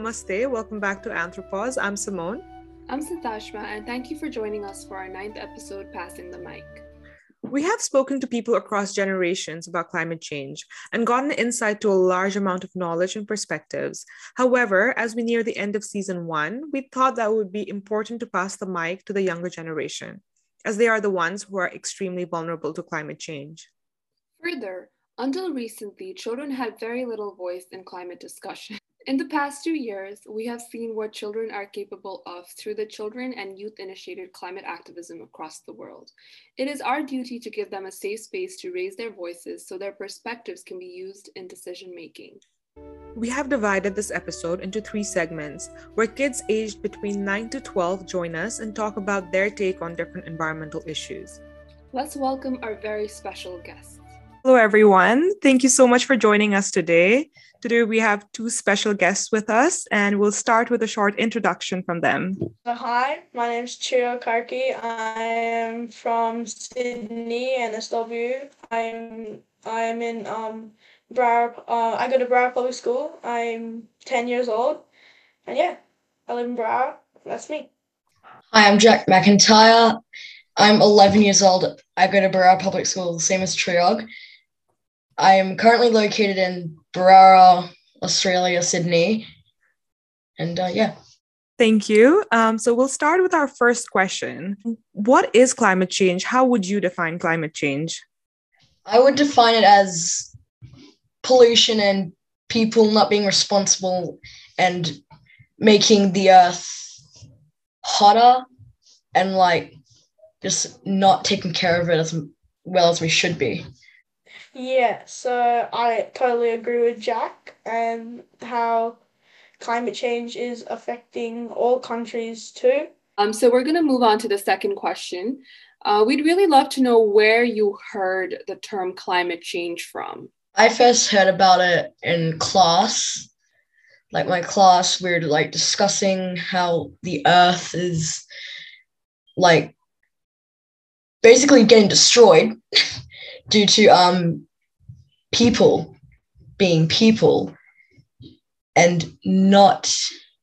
Namaste. Welcome back to Anthropause. I'm Simone. I'm Santashma, and thank you for joining us for our 9th episode, Passing the Mic. We have spoken to people across generations about climate change and gotten insight to a large amount of knowledge and perspectives. However, as we near the end of season 1, we thought that it would be important to pass the mic to the younger generation, as they are the ones who are extremely vulnerable to climate change. Further, until recently, children had very little voice in climate discussion. In the past 2 years, we have seen what children are capable of through the children and youth-initiated climate activism across the world. It is our duty to give them a safe space to raise their voices so their perspectives can be used in decision-making. We have divided this episode into 3 segments, where kids aged between 9 to 12 join us and talk about their take on different environmental issues. Let's welcome our very special guests. Hello, everyone. Thank you so much for joining us today. Today, we have 2 special guests with us, and we'll start with a short introduction from them. Hi, my name is Chiro Karki. I am from Sydney, NSW. I'm in Broward. I go to Broward Public School. I'm 10 years old, and yeah, I live in Broward. That's me. Hi, I'm Jack McIntyre. I'm 11 years old. I go to Broward Public School, same as Triog. I am currently located in Broward, Australia, Sydney. And yeah. Thank you. So we'll start with our first question. What is climate change? How would you define climate change? I would define it as pollution and people not being responsible and making the earth hotter and just not taking care of it as well as we should be. Yeah, so I totally agree with Jack and how climate change is affecting all countries too. So we're going to move on to the second question. We'd really love to know where you heard the term climate change from. I first heard about it in class. My class, we were discussing how the earth is basically getting destroyed due to people being people and not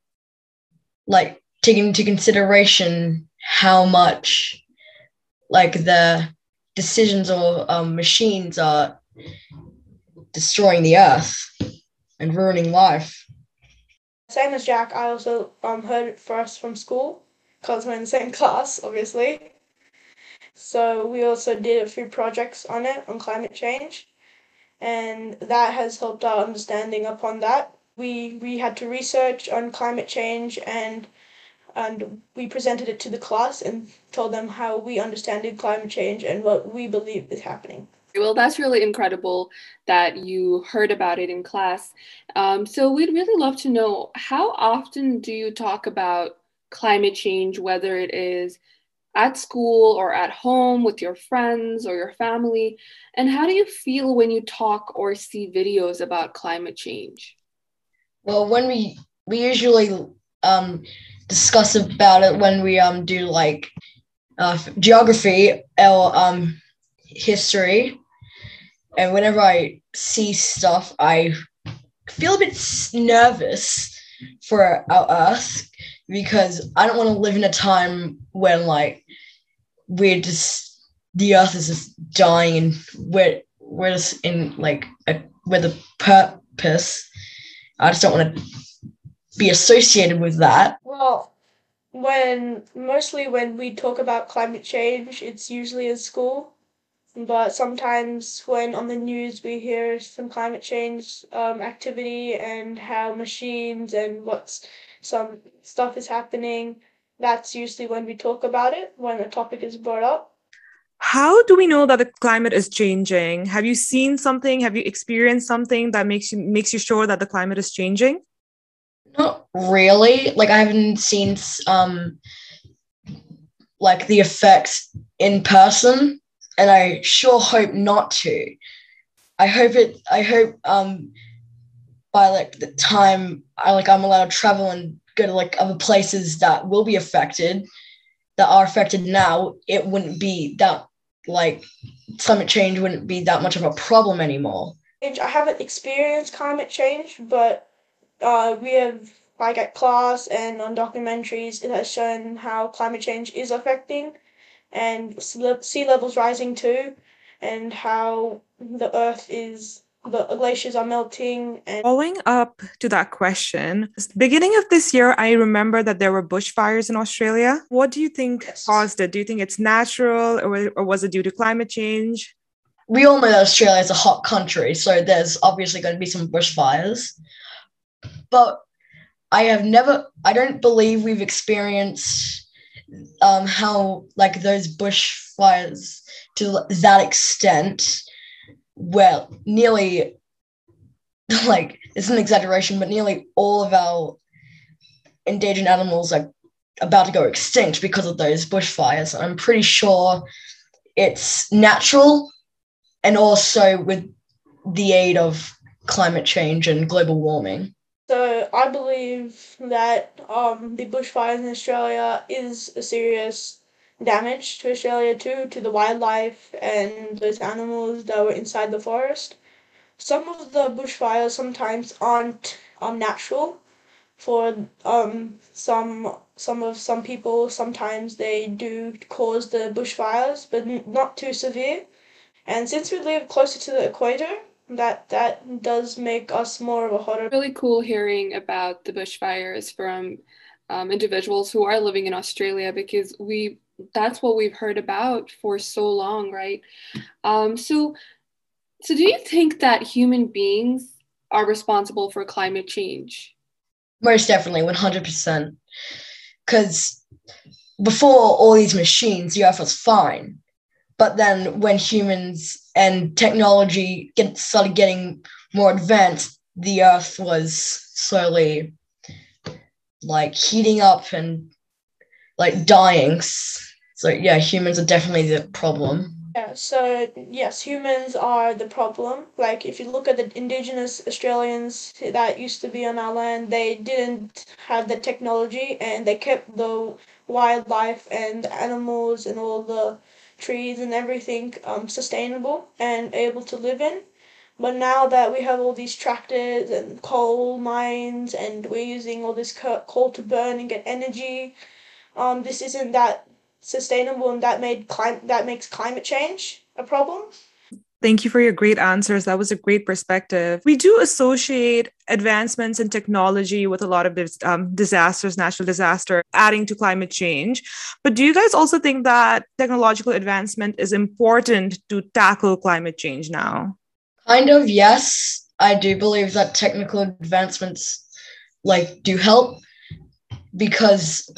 taking into consideration how much the decisions or machines are destroying the earth and ruining life. Same as Jack, I also heard it first from school because we're in the same class, obviously. So we also did a few projects on it, on climate change, and that has helped our understanding upon that. We had to research on climate change and we presented it to the class and told them how we understand climate change and what we believe is happening. Well, that's really incredible that you heard about it in class. So we'd really love to know, how often do you talk about climate change, whether it is at school or at home with your friends or your family? And how do you feel when you talk or see videos about climate change? Well, when we usually discuss about it when we do geography or history, and whenever I see stuff, I feel a bit nervous for our Earth because I don't want to live in a time when the Earth is just dying and we're just in with a purpose. I just don't want to be associated with that. Well, mostly when we talk about climate change, it's usually in school. But sometimes when on the news we hear some climate change activity and how machines and some stuff is happening, that's usually when we talk about it, when a topic is brought up. How do we know that the climate is changing? Have you seen something? Have you experienced something that makes you sure that the climate is changing? Not really. I haven't seen the effects in person, and I sure hope not to. I hope by the time I'm allowed to travel and go to other places that will be affected, that are affected now, it wouldn't be that climate change wouldn't be that much of a problem anymore. I haven't experienced climate change, but we have like at class and on documentaries, it has shown how climate change is affecting and sea levels rising too, and how the glaciers are melting. And Following up to that question, beginning of this year, I remember that there were bushfires in Australia. What do you think yes, caused it? Do you think it's natural or was it due to climate change? We all know that Australia is a hot country, so there's obviously going to be some bushfires. But I don't believe we've experienced how like those bushfires to that extent, where nearly like it's an exaggeration, but nearly all of our endangered animals are about to go extinct because of those bushfires. I'm pretty sure it's natural and also with the aid of climate change and global warming. so I believe that the bushfires in Australia is a serious damage to Australia too, to the wildlife and those animals that were inside the forest. Some of the bushfires sometimes aren't natural for some people. Sometimes they do cause the bushfires, but not too severe. And since we live closer to the equator, that does make us more of a hotter. Really cool hearing about the bushfires from individuals who are living in Australia, because that's what we've heard about for so long, right? So do you think that human beings are responsible for climate change? Most definitely, 100%. Because before all these machines, the Earth was fine. But then when humans and technology started getting more advanced, the Earth was slowly like heating up and like dying. So yeah, humans are definitely the problem. Yeah, so yes, humans are the problem. Like if you look at the indigenous Australians that used to be on our land, they didn't have the technology and they kept the wildlife and animals and all the trees and everything sustainable and able to live in. But now that we have all these tractors and coal mines and we're using all this coal to burn and get energy, this isn't that sustainable, and that makes climate change a problem. Thank you for your great answers. That was a great perspective. We do associate advancements in technology with a lot of disasters, natural disaster, adding to climate change. But do you guys also think that technological advancement is important to tackle climate change now? Kind of, yes. I do believe that technical advancements like do help because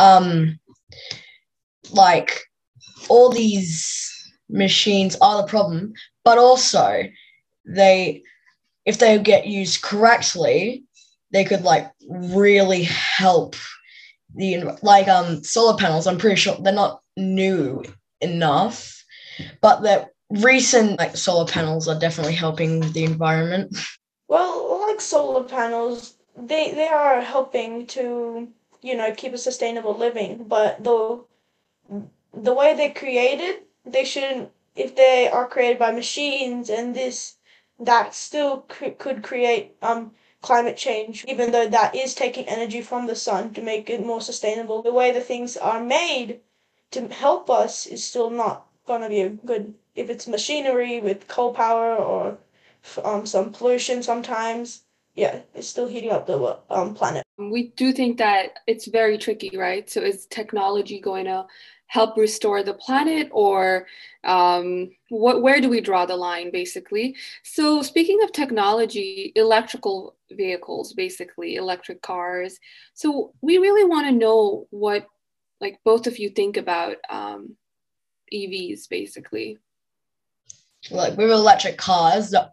like all these machines are the problem, but also if they get used correctly, they could like really help solar panels. I'm pretty sure they're not new enough, but the recent like solar panels are definitely helping the environment. Well, like solar panels, they are helping to keep a sustainable living, but the way they're created, they shouldn't. If they are created by machines and that still could create climate change, even though that is taking energy from the sun to make it more sustainable. The way the things are made to help us is still not gonna be good. If it's machinery with coal power or some pollution sometimes, yeah, it's still heating up the planet. We do think that it's very tricky, right? So is technology going to help restore the planet, or where do we draw the line, basically? So speaking of technology, electrical vehicles, basically electric cars. So we really want to know what like both of you think about EVs, basically. Like with electric cars, they're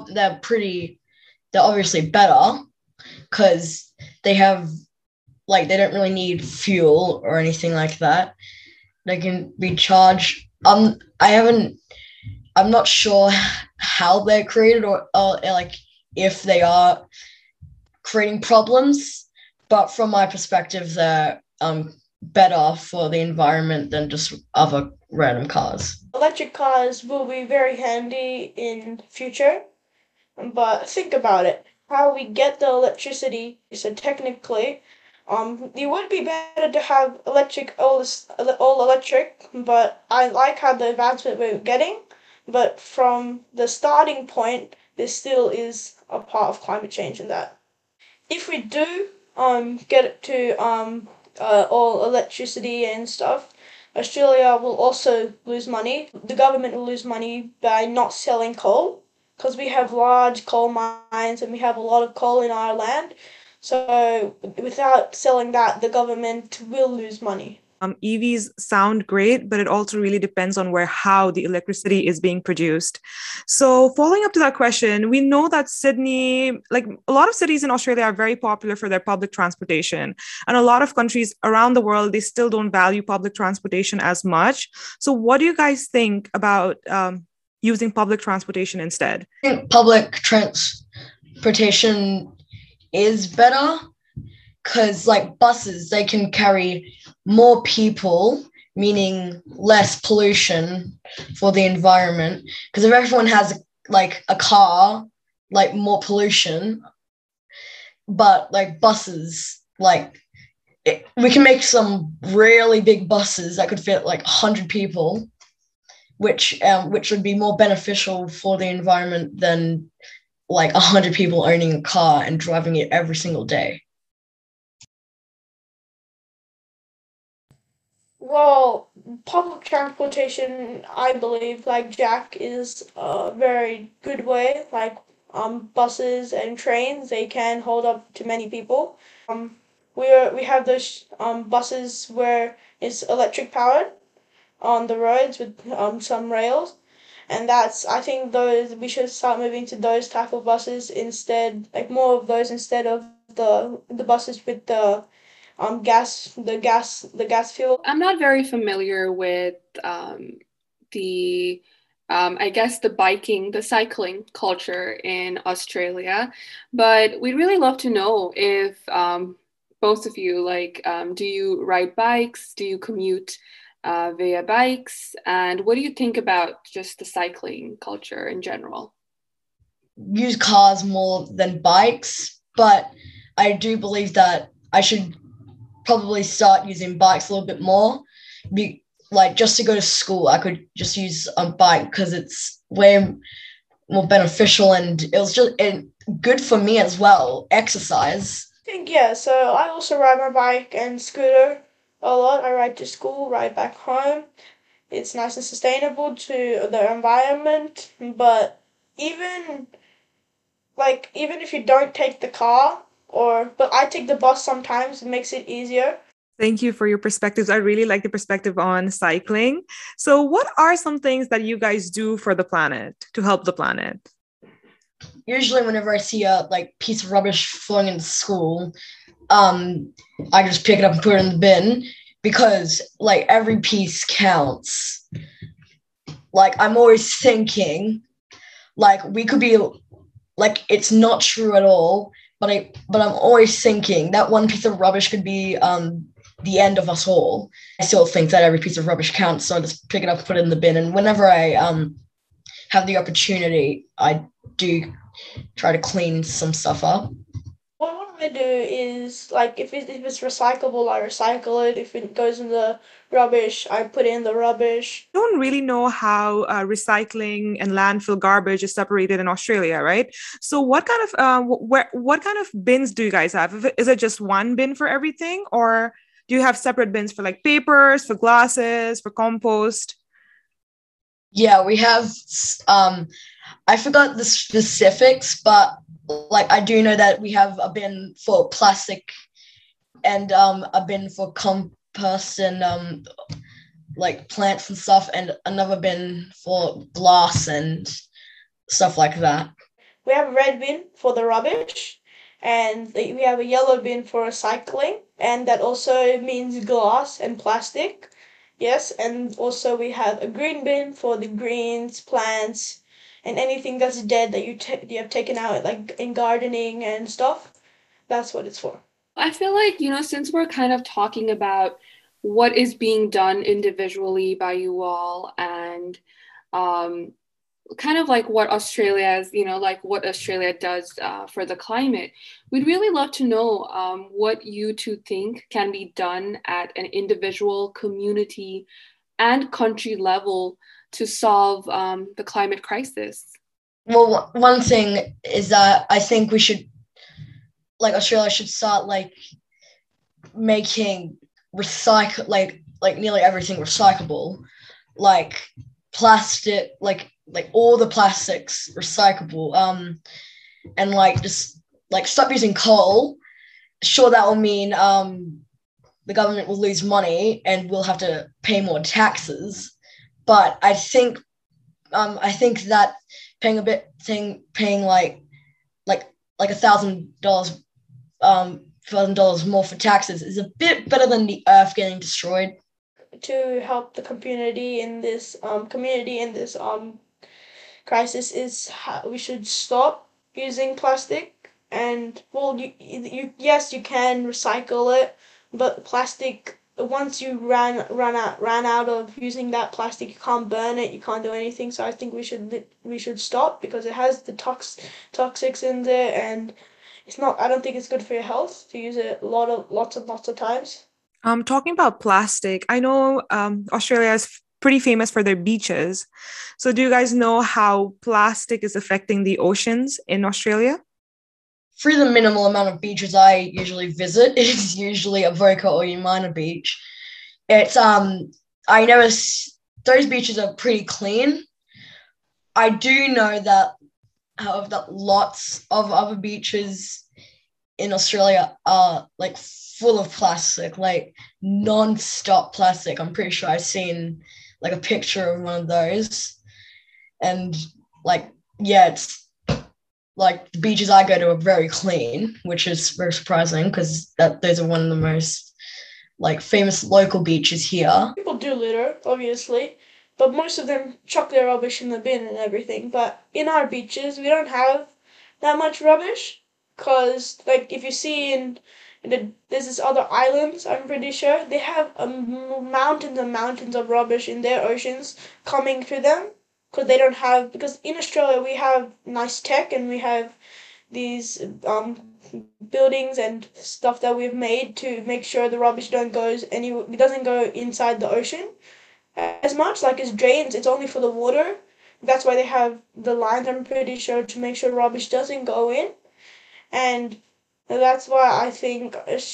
obviously better because they have they don't really need fuel or anything like that. They can be charged. I'm not sure how they're created or like if they are creating problems, but from my perspective, they're better for the environment than just other random cars. Electric cars will be very handy in future, but think about it. How we get the electricity, so technically, It would be better to have all electric, but I like how the advancement we're getting. But from the starting point, there still is a part of climate change in that. If we do get it to all electricity and stuff, Australia will also lose money. The government will lose money by not selling coal because we have large coal mines and we have a lot of coal in our land. So without selling that, the government will lose money. EVs sound great, but it also really depends on how the electricity is being produced. So following up to that question, we know that Sydney, like a lot of cities in Australia, are very popular for their public transportation. And a lot of countries around the world, they still don't value public transportation as much. So what do you guys think about using public transportation instead? I think public transportation is better because like buses, they can carry more people, meaning less pollution for the environment. Because if everyone has like a car, like more pollution. But like buses, we can make some really big buses that could fit like 100 people, which would be more beneficial for the environment than like 100 people owning a car and driving it every single day. Well, public transportation, I believe, like Jack, is a very good way. Like buses and trains, they can hold up to many people. We have those buses where it's electric powered on the roads with some rails, and that's I think those we should start moving to those type of buses instead, like more of those instead of the buses with the the gas fuel. I'm not very familiar with the I guess the cycling culture in Australia, but we'd really love to know if both of you, do you ride bikes? Do you commute via bikes? And what do you think about just the cycling culture in general? Use cars more than bikes, but I do believe that I should probably start using bikes a little bit more. Like just to go to school, I could just use a bike because it's way more beneficial and it was just good for me as well. Exercise. I think yeah. So I also ride my bike and scooter a lot. I ride to school, ride back home. It's nice and sustainable to the environment, but even even if you don't take the car but I take the bus sometimes, it makes it easier. Thank you for your perspectives. I really like the perspective on cycling. So what are some things that you guys do for the planet to help the planet? Usually whenever I see a piece of rubbish flowing into school, I just pick it up and put it in the bin because every piece counts. I'm always thinking we could be it's not true at all, but I'm always thinking that one piece of rubbish could be the end of us all. I still think that every piece of rubbish counts, so I just pick it up, put it in the bin, and whenever I have the opportunity, I do try to clean some stuff up. What I do is if it's recyclable, I recycle it. If it goes in the rubbish, I put it in the rubbish. I don't really know how recycling and landfill garbage is separated in Australia, right? So what kind of what kind of bins do you guys have? Is it just one bin for everything, or do you have separate bins for papers, for glasses, for compost? Yeah, we have I forgot the specifics, but I do know that we have a bin for plastic and a bin for compost and plants and stuff, and another bin for glass and stuff like that. We have a red bin for the rubbish, and we have a yellow bin for recycling, and that also means glass and plastic. Yes, and also we have a green bin for the greens, plants, and anything that's dead that you have taken out, in gardening and stuff. That's what it's for. I feel since we're kind of talking about what is being done individually by you all and kind of like what Australia's, like what Australia does for the climate. We'd really love to know what you two think can be done at an individual, community, and country level to solve the climate crisis. Well, one thing is that I think we should, like Australia should start like making recycle like nearly everything recyclable, like plastic, like all the plastics recyclable, and like just like stop using coal. Sure, that will mean the government will lose money and we'll have to pay more taxes, but I think that paying like $1,000 $1,000 more for taxes is a bit better than the earth getting destroyed. To help the community in this crisis is how we should stop using plastic. And well, yes, you can recycle it, but plastic, once you ran out of using that plastic, you can't burn it, you can't do anything. So I think we should stop, because it has the toxics in there, and I don't think it's good for your health to use it lots and lots of times. Talking about plastic, I know Australia is pretty famous for their beaches. So do you guys know how plastic is affecting the oceans in Australia? Through the minimal amount of beaches I usually visit, it is usually Avoca or Umina Beach. It's I notice those beaches are pretty clean. I do know that, however, that lots of other beaches in Australia are like full of plastic, like non-stop plastic. I'm pretty sure I've seen like a picture of one of those. And like, yeah, it's like the beaches I go to are very clean, which is very surprising because those are one of the most like famous local beaches here. People do litter, obviously, but most of them chuck their rubbish in the bin and everything. But in our beaches, we don't have that much rubbish, because like if you see there's this other islands, I'm pretty sure they have mountains and mountains of rubbish in their oceans coming to them, because in Australia we have nice tech and we have these buildings and stuff that we've made to make sure the rubbish doesn't go inside the ocean as much. Like it's drains, it's only for the water. That's why they have the lines, I'm pretty sure, to make sure rubbish doesn't go in. And that's why I think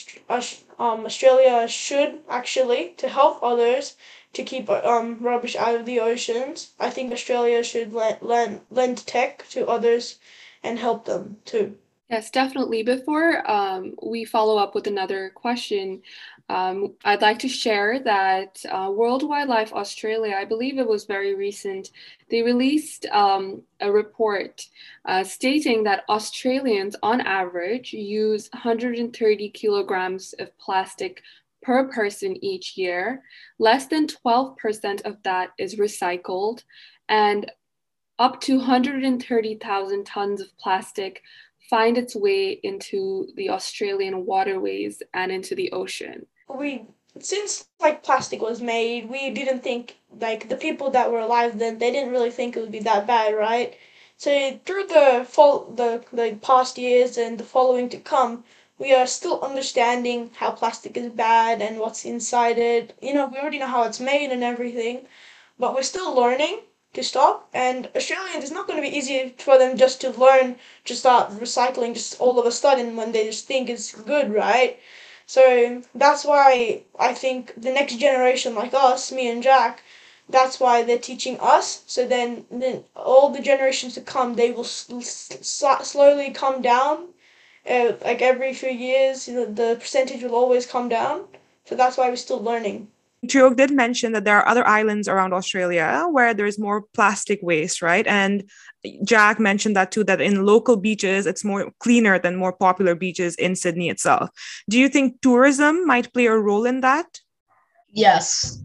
Australia should actually, to help others to keep rubbish out of the oceans, I think Australia should lend tech to others and help them too. Yes, definitely. Before we follow up with another question, I'd like to share that World Wildlife Australia, I believe it was very recent, they released a report stating that Australians on average use 130 kilograms of plastic per person each year. Less than 12% of that is recycled, and up to 130,000 tons of plastic find its way into the Australian waterways and into the ocean. Since like plastic was made, we didn't think, like the people that were alive then, they didn't really think it would be that bad, right? So through the past years and the following to come, we are still understanding how plastic is bad and what's inside it. We already know how it's made and everything, but we're still learning to stop. And Australians, it's not going to be easy for them just to learn to start recycling just all of a sudden when they just think it's good, right? So that's why I think the next generation, like us, me and Jack, that's why they're teaching us. So then all the generations to come, they will slowly come down. Like every few years, the percentage will always come down. So that's why we're still learning. Triog did mention that there are other islands around Australia where there's more plastic waste, right? And Jack mentioned that too, that in local beaches, it's more cleaner than more popular beaches in Sydney itself. Do you think tourism might play a role in that? Yes,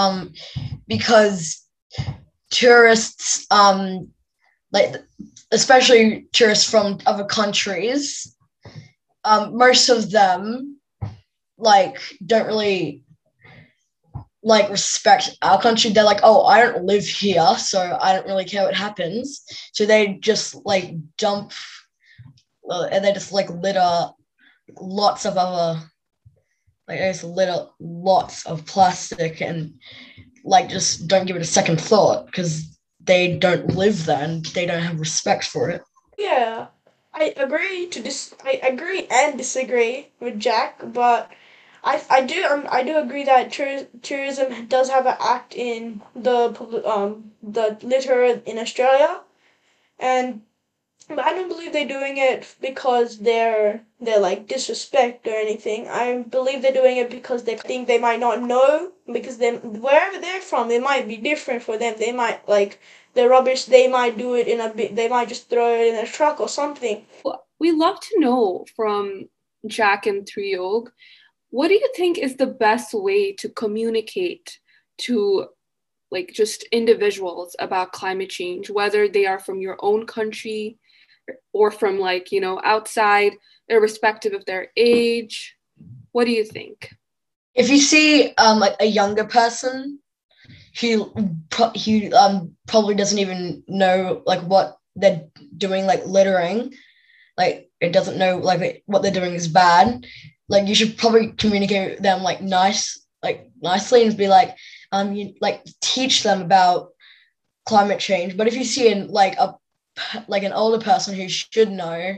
because tourists, like especially tourists from other countries, most of them like don't really like respect our country. They're like, oh, I don't live here, so I don't really care what happens. So they just like dump and they just like litter lots of other like they just litter lots of plastic and like just don't give it a second thought because they don't live there and they don't have respect for it. Yeah, I agree and disagree with Jack, but I do agree that tourism does have an act in the litter in Australia, and but I don't believe they're doing it because they're like disrespect or anything. I believe they're doing it because they think they might not know because then wherever they're from, it might be different for them. They might like the rubbish. They might do it in a bit. They might just throw it in a truck or something. Well, we love to know from Jack and Triog, what do you think is the best way to communicate to like just individuals about climate change, whether they are from your own country or from like, you know, outside, irrespective of their age? What do you think? If you see like a younger person who probably doesn't even know like what they're doing, like littering, like it doesn't know like what they're doing is bad, like you should probably communicate with them like nicely and be like you like teach them about climate change. But if you see in like an older person who should know,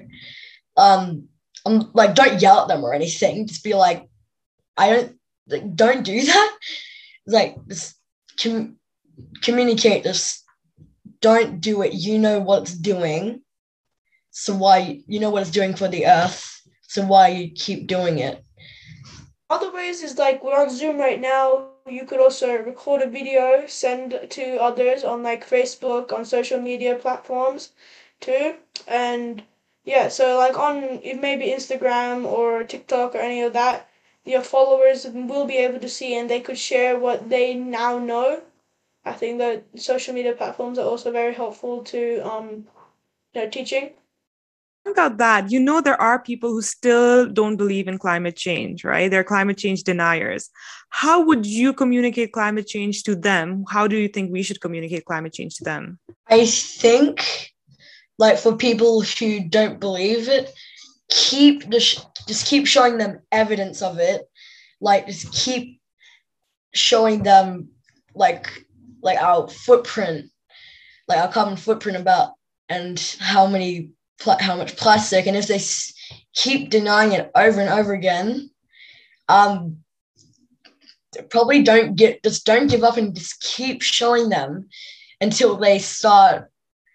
like don't yell at them or anything, just be like, don't do that. Like just communicate, just don't do it. You know what it's doing, so why you know what it's doing for the earth, so why you keep doing it. Other ways is like we're on Zoom right now. You could also record a video, send to others on like Facebook, on social media platforms too. And yeah, so like on maybe Instagram or TikTok or any of that, your followers will be able to see and they could share what they now know. I think that social media platforms are also very helpful to teaching. About that, you know, there are people who still don't believe in climate change, right? They're climate change deniers. How would you communicate climate change to them? How do you think we should communicate climate change to them? I think, like for people who don't believe it, just keep showing them evidence of it. Like just keep showing them like our footprint, like our carbon footprint about and how much plastic, and if they keep denying it over and over again, probably don't give up and just keep showing them until they start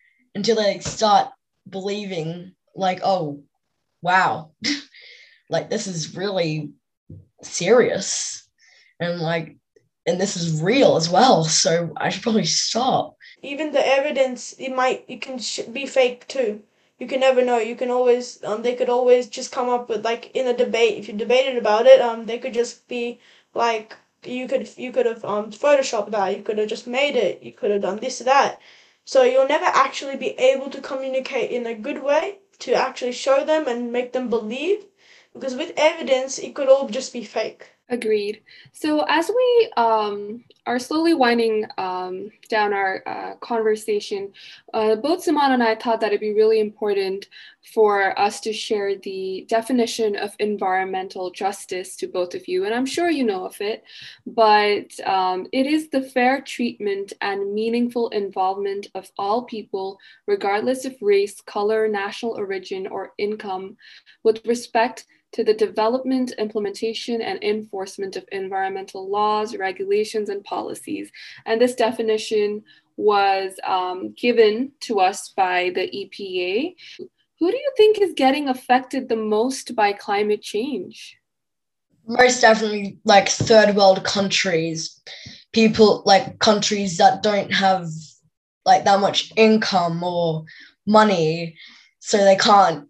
believing like, oh wow, like this is really serious and this is real as well, so I should probably stop. Even the evidence, it can be fake too. You can never know. You can always they could always just come up with like in a debate. If you debated about it, they could just be like you could have photoshopped that. You could have just made it. You could have done this or that. So you'll never actually be able to communicate in a good way to actually show them and make them believe, because with evidence it could all just be fake. Agreed. So as we are slowly winding down our conversation, both Simon and I thought that it'd be really important for us to share the definition of environmental justice to both of you. And I'm sure you know of it, but it is the fair treatment and meaningful involvement of all people, regardless of race, color, national origin, or income, with respect to the development, implementation, and enforcement of environmental laws, regulations, and policies. And this definition was given to us by the EPA. Who do you think is getting affected the most by climate change? Most definitely like third world countries, people like countries that don't have like that much income or money, so they can't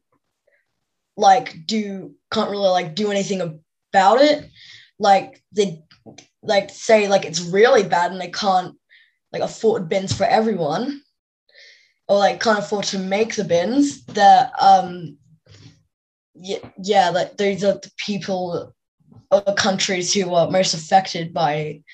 really like do anything about it. Like they like say like it's really bad and they can't like afford bins for everyone, or like can't afford to make the bins. That like those are the people the countries who are most affected by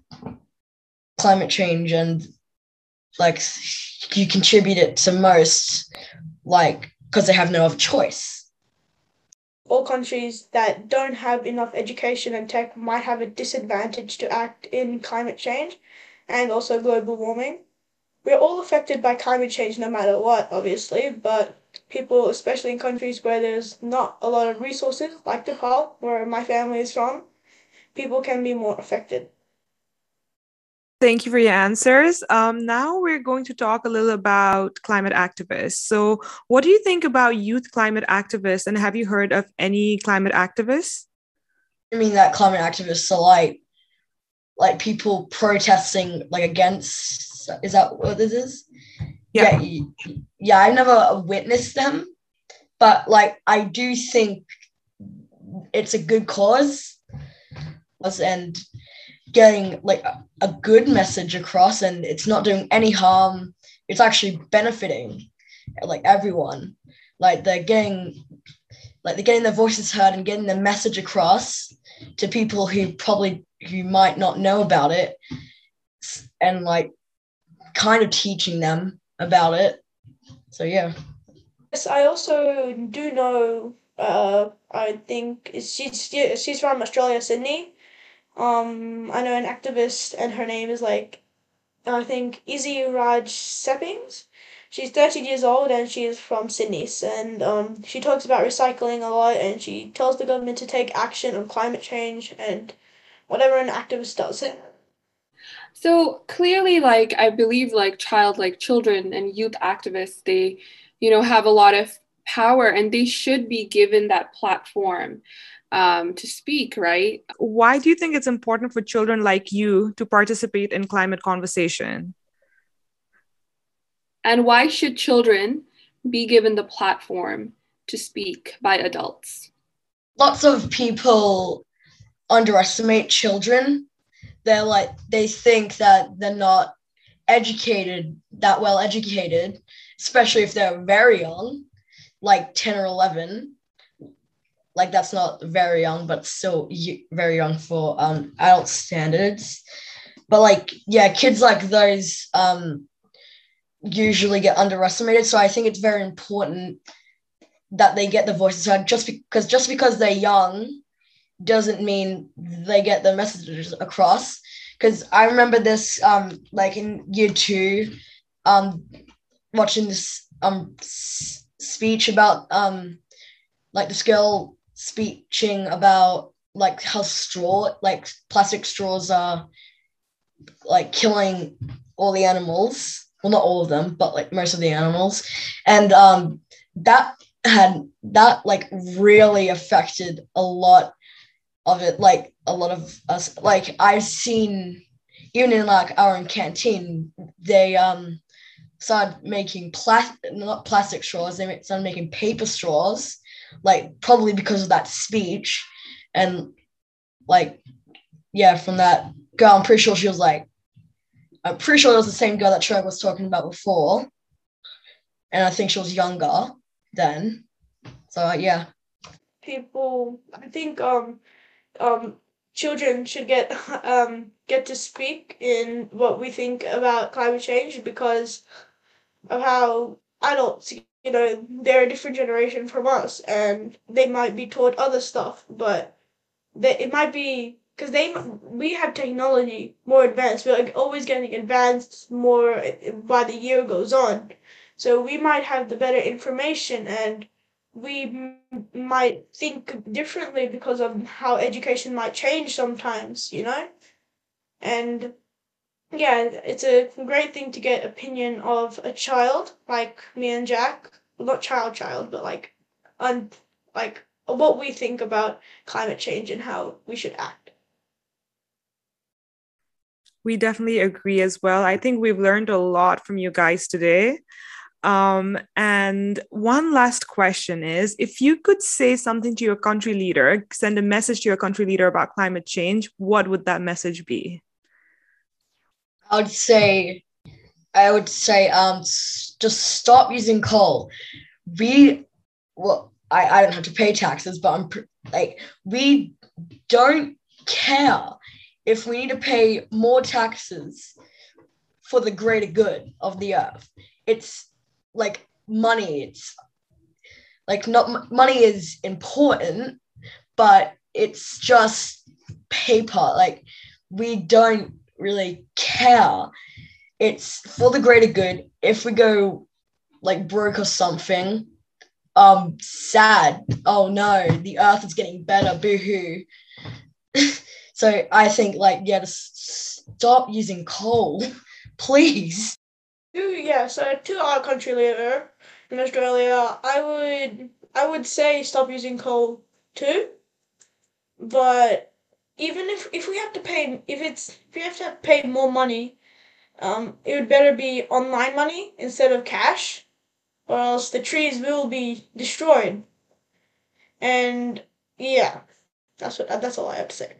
climate change and like you contribute it to most, like because they have no other choice. All countries that don't have enough education and tech might have a disadvantage to act in climate change and also global warming. We're all affected by climate change no matter what, obviously, but people, especially in countries where there's not a lot of resources, like Nepal, where my family is from, people can be more affected. Thank you for your answers. Now we're going to talk a little about climate activists. So, what do you think about youth climate activists, and have you heard of any climate activists? I mean that climate activists are like people protesting like against. Is that what this is? Yeah. Yeah. I've never witnessed them, but like I do think it's a good cause, and getting like a good message across, and it's not doing any harm. It's actually benefiting like everyone. Like they're getting their voices heard and getting the message across to people who might not know about it, and like kind of teaching them about it. So yeah. Yes, I also do know. I think she's from Australia, Sydney. I know an activist, and her name is like I think Izzy Raj Seppings. She's 30 years old and she is from Sydney. And she talks about recycling a lot and she tells the government to take action on climate change and whatever an activist does. So clearly, like I believe, like children and youth activists, they, have a lot of power, and they should be given that platform to speak, right? Why do you think it's important for children like you to participate in climate conversation? And why should children be given the platform to speak by adults? Lots of people underestimate children. They think that they're not that well educated, especially if they're very young, like 10 or 11. Like that's not very young, but still very young for adult standards. But like, yeah, kids like those usually get underestimated. So I think it's very important that they get the voices heard. Just because they're young doesn't mean they get the messages across. Because I remember this like in year 2, watching this speech about like this girl speaking about like how plastic straws are like killing all the animals. Well, not all of them, but like most of the animals. And that like really affected a lot of it, like a lot of us. Like I've seen even in like our own canteen, they started making not plastic straws, they started making paper straws, like probably because of that speech. And like, yeah, from that girl, I'm pretty sure it was the same girl that Trevor was talking about before. And I think she was younger then. So yeah. I think children should get to speak in what we think about climate change because of how adults, they're a different generation from us and they might be taught other stuff, but it might be because we have technology more advanced. We're like always getting advanced more by the year goes on, so we might have the better information and we might think differently because of how education might change sometimes, and yeah, it's a great thing to get opinion of a child like me and Jack. Well, not child, but like what we think about climate change and how we should act. We definitely agree as well. I think we've learned a lot from you guys today. And one last question is, if you could say something to your country leader, send a message to your country leader about climate change, what would that message be? I would say just stop using coal. I don't have to pay taxes, but we don't care if we need to pay more taxes for the greater good of the earth. It's like money. It's like not money is important, but it's just paper. Like we don't really care. It's for the greater good. If we go like broke or something, sad. Oh no, the earth is getting better. Boo-hoo. So I think just stop using coal, please. So to our country leader in Australia, I would say stop using coal too. But even if we have to pay if we have to pay more money, it would better be online money instead of cash, or else the trees will be destroyed. And yeah, that's all I have to say.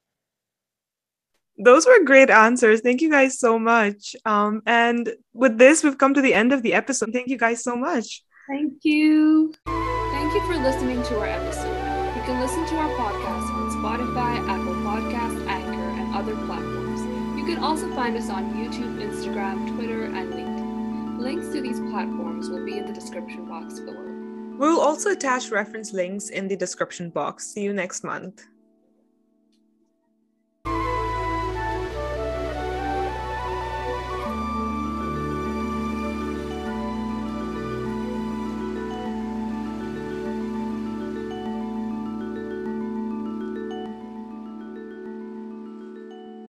Those were great answers. Thank you guys so much. And with this, we've come to the end of the episode. Thank you guys so much. Thank you. Thank you for listening to our episode. You can listen to our podcast on Spotify, Apple Podcasts, Anchor, and other platforms. You can also find us on YouTube, Instagram, Twitter, and LinkedIn. Links to these platforms will be in the description box below. We'll also attach reference links in the description box. See you next month.